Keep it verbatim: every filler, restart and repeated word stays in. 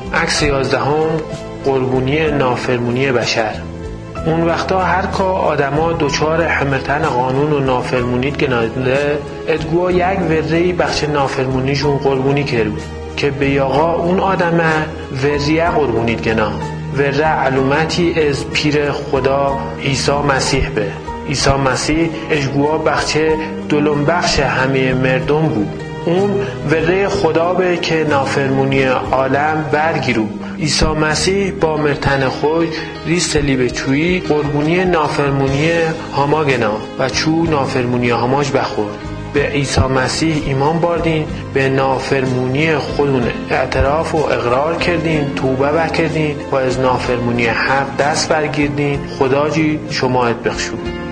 عکس یازدهم، قربونی نافرمونی بشر. اون وقتا هر که آدما دوچار همتن قانون و نافرمونیت گناده ادگوها یک وره بخش نافرمونیشون قربونی کرد که به یاغا اون آدمه وریه قربونیت گنا وره علومتی از پیر خدا عیسی مسیح به عیسی مسیح اشگوها بخش دلم بخش همه مردم بود. اون وره خدا به که نافرمونی عالم برگیرو. عیسی مسیح با مرتن خود ریستلی به چویی قربونی نافرمونی هما گنا و چو نافرمونی هماش بخورد. به عیسی مسیح ایمان باردین، به نافرمونی خودون اعتراف و اقرار کردین، توبه بکردین و از نافرمونی حق دست برگیردین. خدا جی شما ات بخشود.